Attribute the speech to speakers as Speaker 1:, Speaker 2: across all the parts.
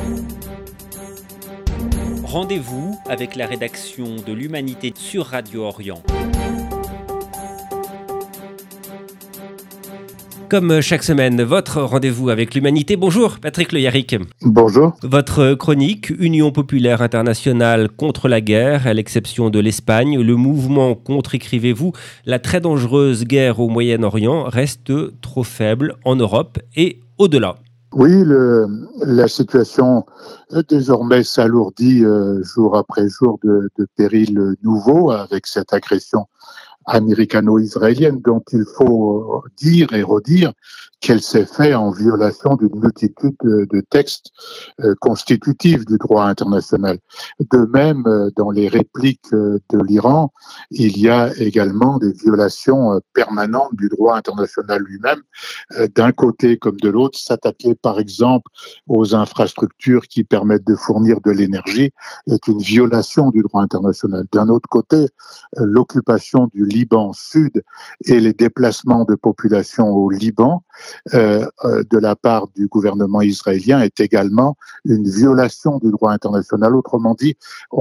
Speaker 1: Rendez-vous avec la rédaction de l'Humanité sur Radio Orient. Comme chaque semaine, votre rendez-vous avec l'Humanité. Bonjour Patrick Le Yarrick.
Speaker 2: Bonjour.
Speaker 1: Votre chronique, Union populaire internationale contre la guerre, à l'exception de l'Espagne, le mouvement contre, écrivez-vous, la très dangereuse guerre au Moyen-Orient reste trop faible en Europe et au-delà.
Speaker 2: Oui, la situation désormais s'alourdit jour après jour de périls nouveaux avec cette agression américano-israélienne dont il faut dire et redire qu'elle s'est faite en violation d'une multitude de textes constitutifs du droit international. De même, dans les répliques de l'Iran, il y a également des violations permanentes du droit international lui-même, d'un côté comme de l'autre. S'attaquer par exemple aux infrastructures qui permettent de fournir de l'énergie est une violation du droit international. D'un autre côté, l'occupation du Liban Sud et les déplacements de population au Liban de la part du gouvernement israélien est également une violation du droit international. Autrement dit,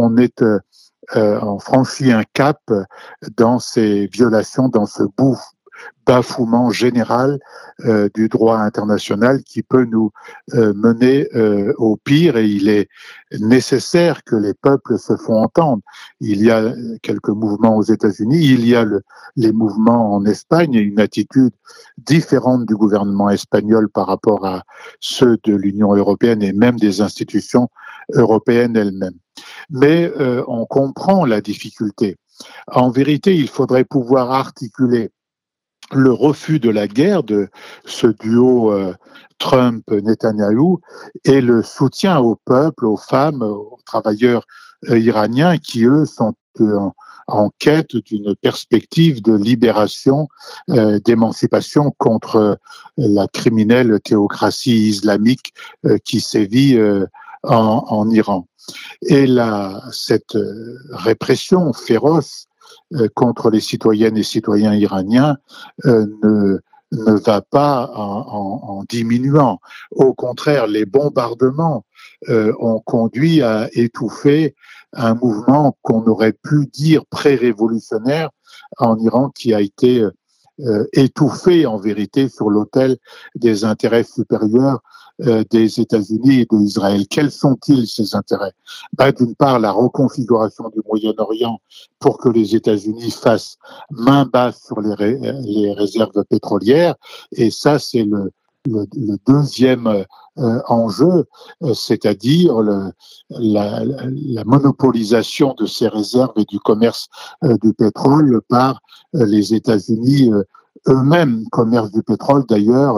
Speaker 2: on franchit un cap dans ces violations, dans ce bafouement général du droit international qui peut nous mener au pire, et il est nécessaire que les peuples se font entendre. Il y a quelques mouvements aux États-Unis, il y a les mouvements en Espagne et une attitude différente du gouvernement espagnol par rapport à ceux de l'Union européenne et même des institutions européennes elles-mêmes. Mais on comprend la difficulté. En vérité, il faudrait pouvoir articuler le refus de la guerre de ce duo Trump-Netanyahou et le soutien au peuple, aux femmes, aux travailleurs iraniens qui, eux, sont en quête d'une perspective de libération, d'émancipation contre la criminelle théocratie islamique qui sévit en Iran. Et cette répression féroce contre les citoyennes et citoyens iraniens ne va pas en diminuant. Au contraire, les bombardements ont conduit à étouffer un mouvement qu'on aurait pu dire pré-révolutionnaire en Iran, qui a été étouffé en vérité sur l'autel des intérêts supérieurs des États-Unis et d'Israël. Quels sont-ils, ces intérêts? D'une part, la reconfiguration du Moyen-Orient pour que les États-Unis fassent main basse sur les réserves pétrolières, et ça, c'est le deuxième enjeu, c'est-à-dire la monopolisation de ces réserves et du commerce du pétrole par les États-Unis eux-mêmes. Commerce du pétrole, d'ailleurs,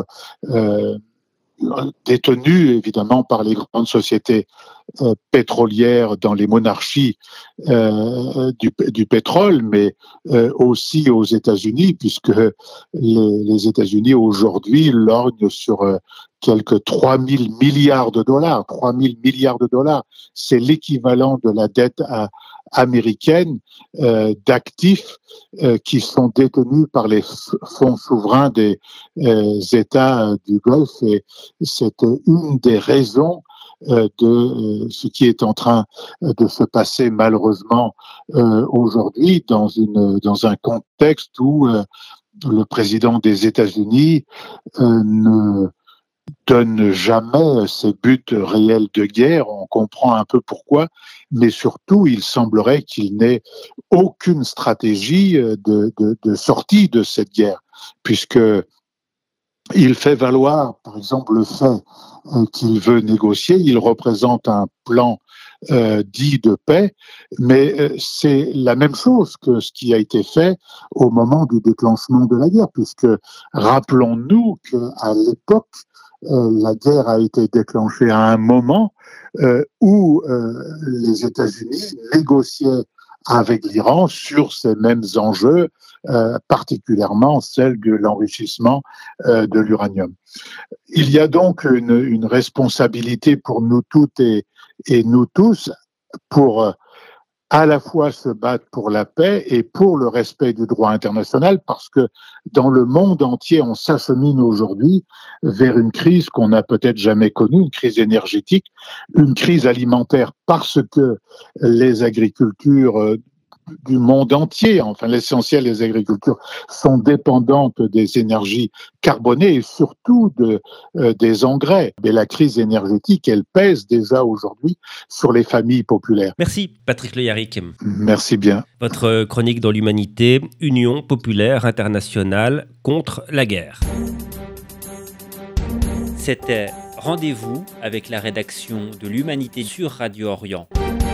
Speaker 2: détenus évidemment par les grandes sociétés pétrolières dans les monarchies du pétrole, mais aussi aux États-Unis, puisque les États-Unis aujourd'hui lorgnent sur quelques 3 000 milliards de dollars. 3 000 milliards de dollars, c'est l'équivalent de la dette américaine d'actifs qui sont détenus par les fonds souverains des États du Golfe, et c'est une des raisons de ce qui est en train de se passer malheureusement aujourd'hui dans un contexte où le président des États-Unis ne donne jamais ses buts réels de guerre. On comprend un peu pourquoi, mais surtout, il semblerait qu'il n'ait aucune stratégie de sortie de cette guerre, puisque il fait valoir, par exemple, le fait qu'il veut négocier. Il représente un plan dit de paix, mais c'est la même chose que ce qui a été fait au moment du déclenchement de la guerre, puisque rappelons-nous qu'à l'époque, la guerre a été déclenchée à un moment où les États-Unis négociaient avec l'Iran sur ces mêmes enjeux, particulièrement celle de l'enrichissement de l'uranium. Il y a donc une responsabilité pour nous toutes et nous tous pour à la fois se battre pour la paix et pour le respect du droit international, parce que dans le monde entier, on s'achemine aujourd'hui vers une crise qu'on n'a peut-être jamais connue, une crise énergétique, une crise alimentaire, parce que les agricultures du monde entier, enfin l'essentiel des agricultures, sont dépendantes des énergies carbonées et surtout des engrais. Mais la crise énergétique, elle pèse déjà aujourd'hui sur les familles populaires.
Speaker 1: Merci Patrick Le Yarrick.
Speaker 2: Merci bien.
Speaker 1: Votre chronique dans l'Humanité, Union populaire internationale contre la guerre. C'était Rendez-vous avec la rédaction de l'Humanité sur Radio Orient.